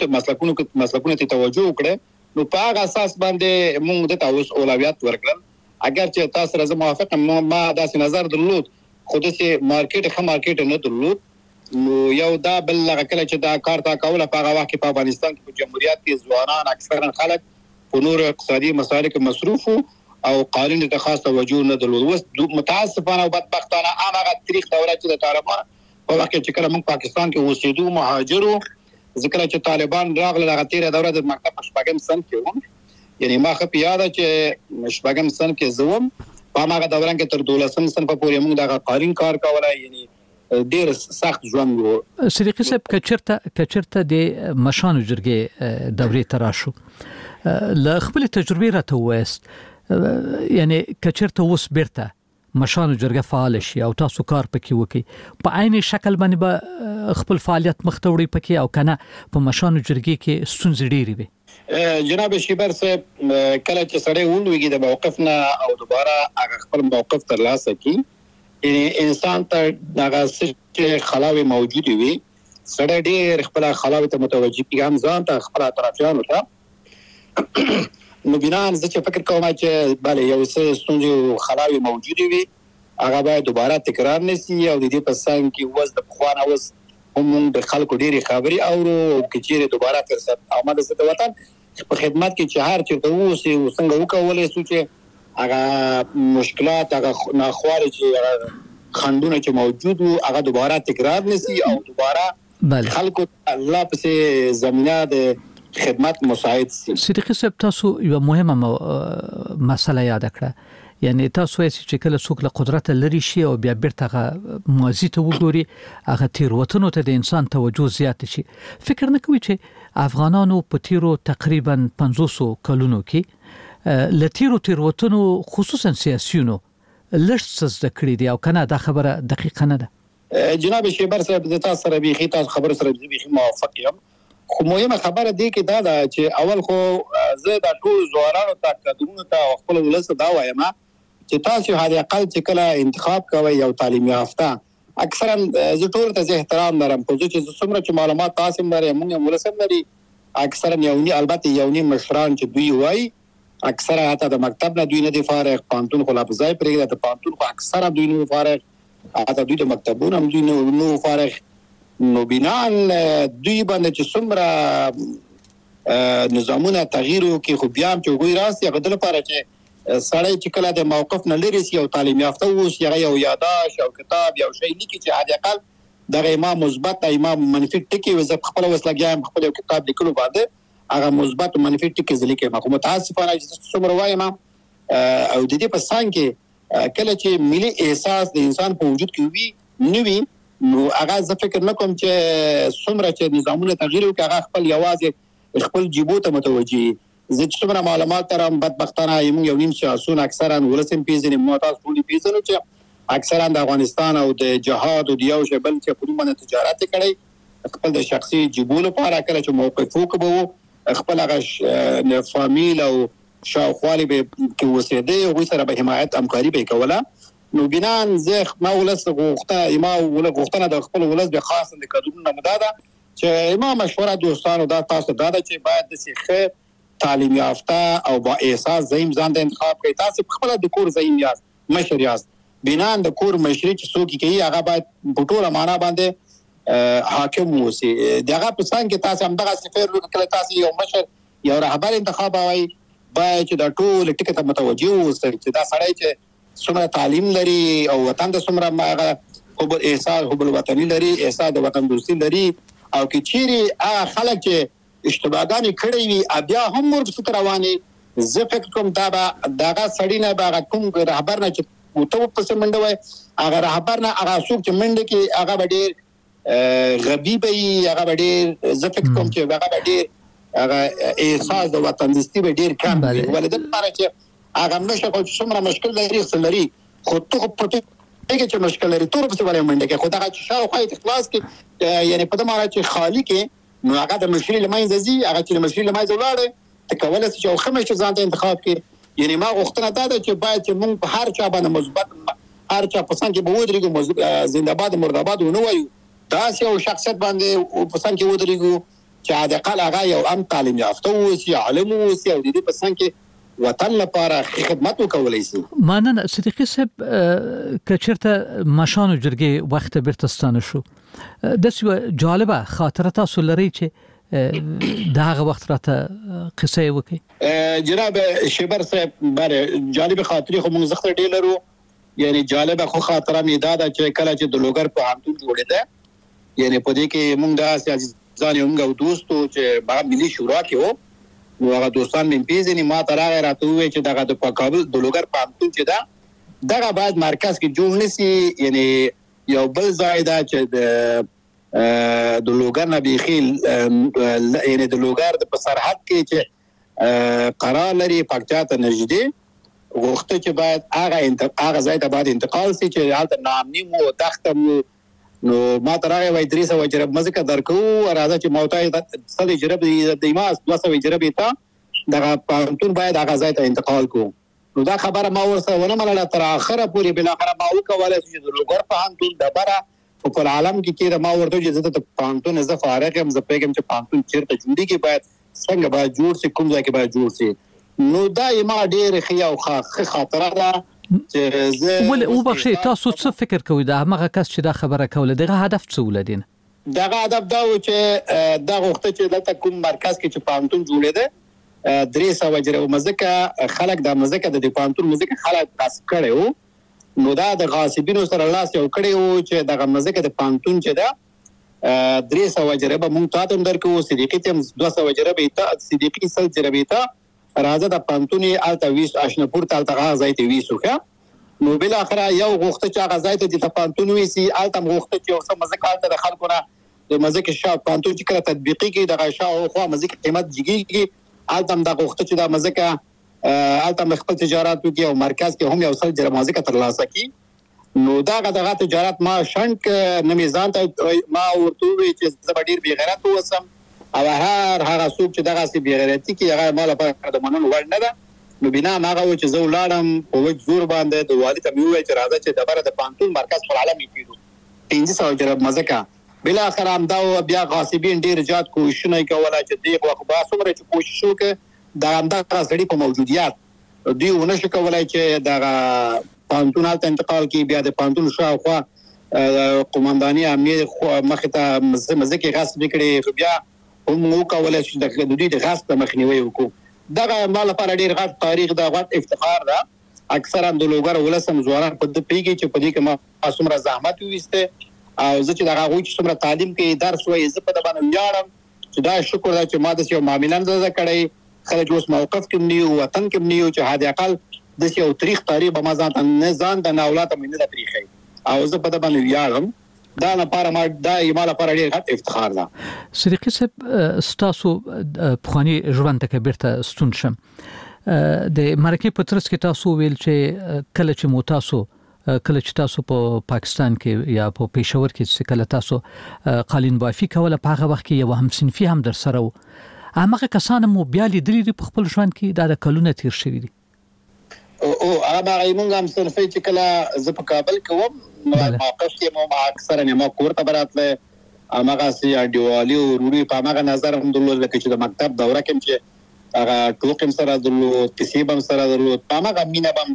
مسلکونو ته توجه وکړي نو په هغه اساس باندې موږ د تاسو اولویت ورکړل اگر چې تاسو سره موافق ما داسې نظر درلود خو د سي مارکیټ نه درلود نو یو دا بل کله چې دا کار تا کوله په هغه وخت په افغانستان کې په جمهوریت کې ځوانان اکثرا خلک په نور اقتصادي مسایل کې مصروف او قانون ته خاص توجه نه درلود اوس متاسفانه او بدبختانه هغه تاریخ دوره چې د طالبان په وخت کې کله موږ پاکستان کې اوسېدو مهاجرو ذکر چې طالبان راغله هغه تیره دوره د مکتب شپږم سن کې و یعنی ما خو یاد چې شپږم سن کې زوم په هغه دوران کې تر 12م سن په پورې موږ د قارین کار کولای یعنی ډیر سخت ژوند و صدیقی صاحب کچرته د مشانو جرګې دورې تراشو ل خپل تجربه راته وست یعنی کچرته وس بیرته مشانو جرګه فعال شي او تاسو کار پکې وکي په عین شکل باندې به خپل فعالیت مختوړي پکې او کنه په مشانو جرګې کې ستونزې ډېری وي جناب شیبر صاحب کله چې سړی ولويږي د موقف نه او دوباره هغه خپل موقف ترلاسه کی انسان ته دغه څه خلاوي موجود وي سړی ډېر خپل خلاوي ته متوجي کیږي ځان ته خپل اطرافیانو ته نو بنان زه چې فکر کوم چې bale یو څه ستونزې خلاوي موجود وي هغه باید دوباره تکرار نشي او د دې په څنګ کې وز د خوانه وز هم د خلکو ډېری خبري او کچېره دوباره فرصت آمده ست وطن په خدمت کې چې هر چیرته ووسی او څنګه وکولای شو چې هغه مشکلات هغه ناخوالي چې خندونه چې موجود وو هغه دوباره تکرار نشي او دوباره خلکو الله په زمينه د خدمت مساعد سي صدیقی صاحب تاسو یو مهمه مسله یاد کړه یعنی تاسو چې کله څوک له قدرت لري شي او بیا بیرته ماضي ته وګوري هغه تیروتنو ته د انسان توجه زیات شي فکر نه کوي چې افغانانو په تیرو تقریبا 500 کلونو کې لتیرو تیروتنو خصوصا سیاسيونو لږ څه د کړی دی او کنه دا خبره دقیقه نه ده جناب شیبر صاحب د تاسو سره بيخي تاسو خبر سره بيخي موافق یم خو مهمه خبره دی کې دا ده چې اول خو زه د ټول زوارانو ته کډونو ته خپل ولس دا وایم چې تاسو هغه اقل چې کله انتخاب کوي یو تعلیم یافته اکثرا زه ټول ته احترام لرم خو چې څومره چې معلومات تاسو لري موږ ولسم لري اکثرا یونی البته یونی مشران چې دوی وای اکثرا حتی د مکتب نه دوی نه دی فارغ پانتون خو لا بځای پرېږده ته پانتون خو اکثرا دوی نه فارغ حتی دوی د مکتبونو هم دوی نو فارغ نو بنان دوی باندې چې څومره نظامونه تغییر وکړي خو بیا هم چې وګورئ راست یا غدل لپاره چې سړی چې کله د موقف نه لري یو تعلیم یافته اوس یو یاداش او کتاب یو شی لیکي چې حد اقل دغه امام مثبت امام منفي ټکی وز خپل وسلګیام خپل کتاب لیکلو باندې هغه مثبت او منفي ټکی ځلیکي ما متاسفانه چې څومره وایم او د دې په څنګ کې کله چې ملي احساس د انسان په وجود کې وي نوي نو هغه زه فکر نه کوم چې څومره چې نظامونه تغییر وکړي هغه خپل یوازې خپل جیبو ته متوجي زه چې څومره معلومات ترم بدبختانه یو نیم سیاسون اکثرا ولسم پیژنې معتاد ټولي پیژنو چې اکثرا د افغانستان او د جهاد او د یو شبل چې په نوم تجارت کړي خپل د شخصي جیبو لپاره کله چې موقف وکړو خپل هغه فامیل او شاوخوالی به کې وسیده او سره به حمایت همکاري به کوله نو بنان زه ما ولس غوښتنه د خپل ولس به خاص د کډونو مداده چې ما مشوره دوستانو دا تاسو دا چې باید د سیخه تعلیم یافته او با احساس زعیم ځان د انتخاب کوي تاسو خپل د کور زعیم یاست مشر یاست بنان د کور مشري چې څوک کوي هغه باید په ټوله معنا باندې حاکم وسی دغه په څنګه کې تاسو هم دغه سفر وکړئ تاسو یو مشر یو رهبر انتخاب وای باید چې د ټول ټکی ته متوجه اوسئ چې دا سړی چې څومره تعلیم لري او وطن د څومره هغه حب احساس حب الوطني لري احساس د وطن دوستي لري او کې چیرې هغه خلک چې اشتباهګانې کړې وي بیا هم ورته رواني زه فکر کوم دا دغه سړی نه هغه کوم رهبر نه چې وته په منډه وای هغه رهبر نه هغه څوک چې منډه کې هغه ډېر غبي به هغه ډېر زه فکر کوم چې هغه ډېر هغه احساس د وطن دوستي به ډېر کم وي ولې د لپاره چې هغه نشه خو څومره مشکل لري خلري خو ته په دې کې مشکل لري تور په څه منډه کې خو دا چې شاو خو اخلاص کې یعنی په دماره چې خالی کې نو هغه د مشري لمایز زی هغه چې مشري لمایز ولاړ ته کولای چې او خمه چې ځان ته انتخاب کې یعنی ما غوښتنه دا ده چې باید چې موږ په هر چا باندې مثبت هر چا په څنګه به ودرېږو زنده‌باد مرده‌باد ونه وایو دا یو شخصیت باندې په څنګه ودرېږو چې د اقل هغه یو تعلیم یافته اوسي عالم اوسي او د دې په څنګه وطن لپاره خدمت وکولای شي مننه صدیقي صاحب کچرته مشانو جرګې وخت برتستانه شو د څه جالبه خاطره تاسو لري چې داغه وخت راته قصه وکي جناب شیبر صاحب باره جالب خاطري خو موږ زخه ډیر لرو یعنی جالبه خو خاطره می دا چې کله چې د لوګر په همتون جوړه ده یعنی په دې کې موږ د ځان یو موږ دوستو چې با ملي شورا کې وو نو هغه دوستان مې پیژنې ما تر هغه راته وې چې دغه د کابل د لوګر په همتون چې دا دغه بعد مرکز کې جوړ نسی یعنی یو بل ځای دا چې د لوګر نه بيخیل یعنی د لوګر د په سرحد کې چې قرار لري پکچا ته نږدې وخت چې بعد هغه ځای ته بعد انتقال سي چې حالت نامني مو تختم نو ما ترغه وای درې سو جرب مزه درکو راځه چې موتای صد جرب د ایماس 200 جرب ته دغه پانتون باید هغه ځای ته انتقال کو نو دا خبره ما ورسره ونه منله تر اخره پورې بل اخره ما وکوله چې د لوګر پانتون د بره په عالم کې ما ورته چې د پانتون زه فارغ هم زه پیغام چې پانتون چیرته جوړي کې باید څنګه باید جوړ شي کوم ځای کې باید جوړ شي نو دا ما ډېر خیا او خاطره ده ول او بخښي تاسو څه فکر کوئ دا هغه کس چې دا خبره کوله دغه هدف څه ولدین دغه هدف دا و چې دا وخت چې د کوم مرکز کې چې پانتون جوړې ده درې سو جره مزکه خلک د مزکه د پانتون مزکه خلک غصب کړي نو دا د غاصبینو سره لاس یو کړي چې دغه مزکه د پانتون چې دا درې سو جره به مونږ تاسو درکو صدیقي تم 200 جره به ته صدیقي سل جره به ته راځه د پانتونی الته ویس آشنپور تلته غځای ته ویسوخه نو بل اخره یو غوخته چې غځای ته د پانتون ویسي الته غوخته چې اوسه مزه کالته د خلکو نه د مزه کې شاو پانتون چې کړه تطبیقي کې د غشاو خو مزه کې قیمت جګیږي الته د غوخته چې د مزه کې الته خپل تجارت کوي او مرکز کې هم یو سل جره مزه تر لاسه کی نو دغه تجارت ما شنک نه میزان ته ما ورته وی چې زه ډیر بی غیرت وسم او هغه څوک چې دغه سي بی غیرتی کې هغه مال په د مننو وړ نه ده نو بنا هغه چې زه ولاړم په وځ زور باندې د والي ته وی چې راځه چې دبره د پانتون مرکز پر عالمي کېدو 300 جرب مزکا بلا اخر امدا بیا غاصبین ډیر زیات کوشش نه کوله چې دی خو با څومره چې کوشش وکړي دا امدا غاصبی په موجودیت دی ونه شو کولای چې دا پانتون ته انتقال کی بیا د پانتون شاوخوا قومنداني امنیت مخه ته مزکه غاصب کړي بیا هم نو کولای چې د دوی د غاصب مخنیوي وکړو دا مال لپاره ډیر غټ تاریخ دا غټ افتخار ده اکثرا د لوګر ولسم ځوانان په دې پیږي چې په دې کې ما څومره زحمت وېسته او زه چې دا غوښتم چې څومره تعلیم کې درس وایي زه په دې باندې یاړم چې دا شکر ده چې ما د یو معاملان زده کړی خلک اوس موقف کې نیو وطن کې نیو چې هدا اقل د یو تاریخ تاریخ به ما ځان د اولاد مینه د تاریخي او زه په دې باندې یاړم دا لپاره ما دا یماله لپاره ډیر غټ افتخار ده صدیقي صاحب ستاسو بخوانی ژوند ته بیرته ستون شم د مرکه په ترڅ کې تاسو ویل چې کله چې مو تاسو کله چې تاسو په پاکستان کې یا په پېښور کې کله تاسو قالین بافي کوله په هغه وخت کې یو هم صنفي هم در سره و هغه کسان مو بیا لیدلې په خپل ژوند کې د کلونه تیر شوی دي او هغه موږ هم صنفي چې کله زه په کابل کې وم موقف کې مو اکثر نه ما کور ته براتله هغه سي اډیوالي او روري په هغه نظر هم درلود لکه چې د مکتب دوره کې چې هغه ټوکم سره درلود کسيبم سره درلود په هغه مینا بم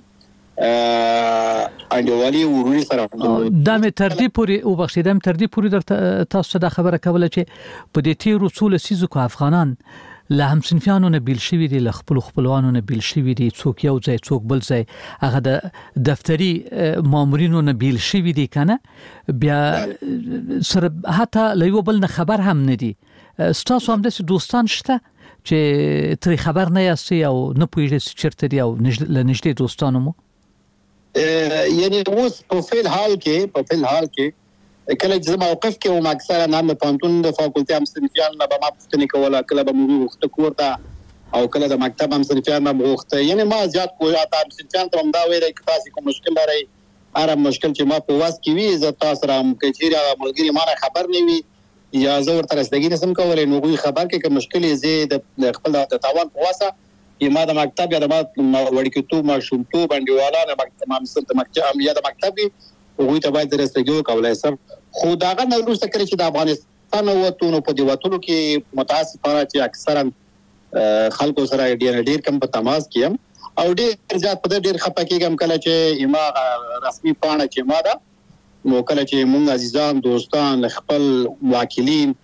اډیوالي وروري سره دا مې تر دې پورې او بخښیدم تر دې پورې در تاسو دا خبره کوله چې په دې تیر رسول سيزو کو افغانان له هم صنفیانو نه بیل شوی دي له خپلوانو نه بیل شوی دي څوک یو ځای څوک بل ځای هغه د دفتری مامورینو نه بیل شوی دي کنه بیا سره حتی له یو بل نه خبر هم نه دي ستاسو هم د دوستان شته چې تر خبر نه یاستي او نه پوهیږئ چیرته دي او لنږدې دوستانو مو یعنی اوس په فعل حال کې کله چې موقف کې او اکثر نام پانتون د فاکولټي هم صنفیان نه به ما پوښتنه کوله کله به موږ وخت کوړه او کله د مکتب هم صنفیان نه وخت یعنی ما زیات کوی اته هم صنفیان ته هم دا ویل چې تاسو کوم مشکل لرئ هر مشکل چې ما په واس کې وي زه تاسو را مکچیر ملګری ما خبر نه وي یا زه ورته رسېدګی نسم کولای نو غوي خبر کې کوم مشکل یې د خپل د تاوان په واسه یما د مکتب یا د وړکیتو ماشومتو باندې والا مکتب یا د مکتب وګوي ته باید رسېدګي کولای سم خو داغه نو څه کوي چې د افغانستان وطنو په دی وطنو کې متاسفانه چې اکثرا خلکو سره ډیر کم په تماس کیم او ډیر زیات په ډیر خپه کېږم کله چې یما رسمي پاڼه چې ما دا نو کله چې مونږ عزیزان دوستان خپل واکلین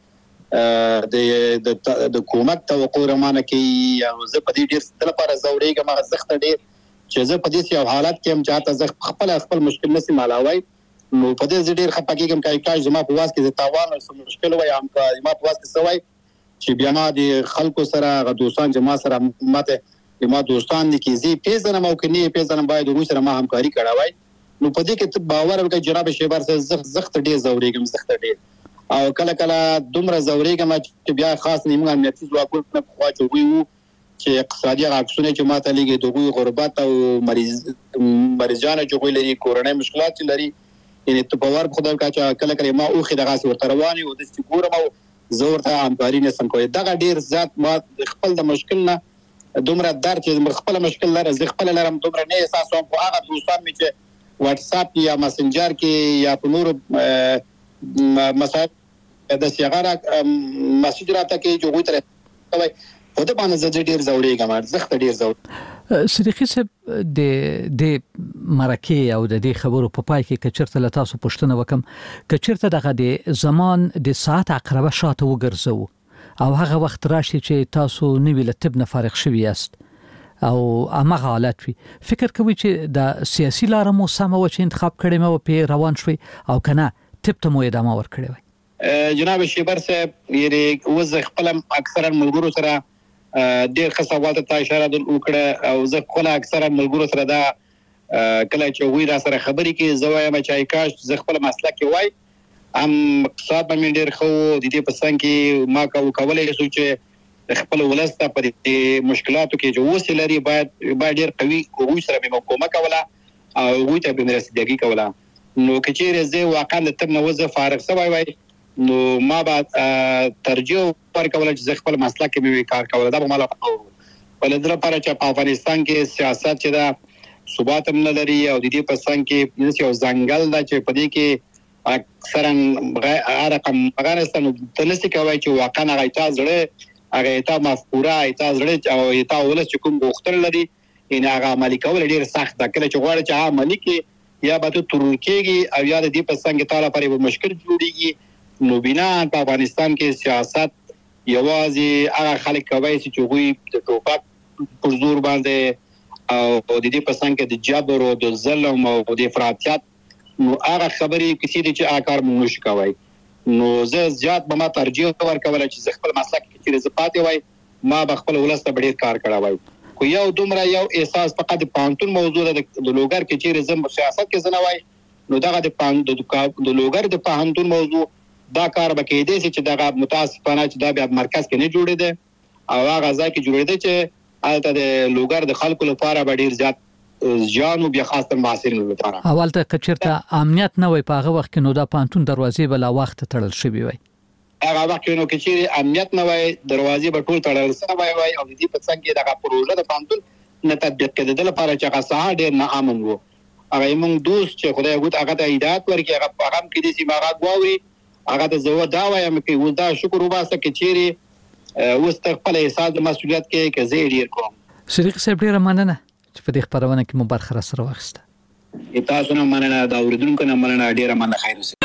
د حکومت توقع رمانه کې یا زه په دې ډیر ستل لپاره زورېږم زخت ډیر چې زه په دې یو حالت کې هم چاته زه خپل مشکل نسی مالاوي نو په دې ډیر خپه کېږم کای زما په واس کې د تاوان او مشکل وای هم ما په واس کې سوای چې بیا ما د خلکو سره غ دوستان جما سره ماته ما دوستان دي کې زی پیژنم او کې نه پیژنم باید دوی سره ما همکاري کړاوای نو په دې کې باور وکړه جناب شیبر سره زخت ډیر زورېږم زخت ډیر او کله دومره زورېږم چې بیا خاص نیمه امنیتي ځواکونه خو چوي چې اقتصادي عکسونه چې ماته لګي دغه غربت او مریضانو چې غوي لري کورونی مشکلات لري یعنی ته په ور خدای کا چې کله ما اوخه دغه ورته رواني او د ګورم او زور ته همکاري نسم کوي دغه ډیر ذات ما خپل د مشکل نه دومره درد چې خپل مشکل لري زه خپل لرم دومره نه احساسوم خو هغه دوستان می چې واتس اپ یا مسنجر کې یا په نور مسائل د سیغاره مسجد راته کې جو غوي تر کوي په دې باندې زه ډیر زورېږم زخت ډیر زور صدیقي صاحب د مرکه او د دې خبرو په پای کې کچرته له تاسو پوښتنه وکم کچرته دغه د زمان د ساعت عقربه شاته وګرځو او هغه وخت راشي چې تاسو نوی له طب نه فارغ شوي یاست او هغه حالت وي فکر کوي چې د سیاسي لارو مو سم او چې انتخاب کړی مو په روان شوي او کنه طب ته مو ادامه ورکړی وي جناب شیبر صاحب یې وز خپل اکثرا ملګرو سره ډېر خصوصات ته اشاره وکړه او زه خپل اکثرا ملګرو سره دا کله چې وی را سره خبرې کې زوایم چې کاش زه خپل مسلک کې وای ام اقتصاد باندې ډېر خو د دې په څنګه کې ما کولای شو چې خپل ولسته په دې مشکلاتو کې جو وسیله لري باید ډېر قوي کوی سره به کومه کوله او وی ته به رسیدګي کوله نو کچېره زه واقعا د تب نه وځه فارغ شوی وای نو ما بعد ترجیح ورکول چې زه خپل مسلک کې به کار کول دا به مال ولې لپاره چې په افغانستان کې سیاست چې دا ثبات هم نه لري او د دې په څنګ کې یو ځنګل دا چې په دې کې اکثرا رقم افغانستان تنسي کوي چې واقعا هغه تاسو هغه تا مفکوره تاسو زړه او تاسو ولس چې کوم غوښتل لري ان هغه عملي کول ډیر سخت ده کله چې غواړي چې عملي کې یا به ترکیږي او یا د دې په څنګه تعالی پرې به مشکل جوړیږي نو بنا په افغانستان کې سیاست یوازې هغه خلک کوي چې غوي د ټوپک پر زور باندې او د دې په څنګه د جبر او د ظلم او د افراطیت نو هغه خبرې کسي دي چې آکار مونږ کوي نو زه زیات به ما ترجیح ورکول چې خپل مسلک کې زپاتې وای ما به خپل ولسته ډیر کار کړی وای خو یو دومره یو احساس فقط د پانتون موضوع د لوګر کې چې زم سیاست کې زنه وای نو دغه د لوګر د پانتون موضوع دا کار به کېدې چې دغه متاسفانه چې دا بیا مرکز کې نه جوړې ده او هغه ځای کې جوړې ده چې البته د لوګر د خلکو لپاره به ډیر زیات ځان او بیا خاصه معاصرین لپاره اول ته کچرته امنیت نه وي په هغه وخت کې نو دا پانتون دروازې بل وخت تړل شوی وي هغه وخت کې نو چې امنیت نه وي دروازې به ټول تړل شوی وي او د دې په څنګه دغه پروژه د پانتون نه تطبیق کېدل لپاره چې هغه ساحه ډیر نه امن وو هغه موږ دوست چې خدای وګت هغه ته هدایت ورکړي هغه پیغام کې دي چې ما غواړي هغه ته زو دا وایم چې ودا شکر وباسه کې چیرې وست خپل احساس د مسؤلیت کې زه ډیر کوم شریک صاحب ډیر مننه چې په دې خبرونه کې مو برخه سره واخیسته تاسو نه مننه دا اوریدونکو نه مننه ډیر مننه خیر اوسئ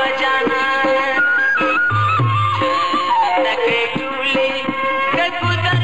Good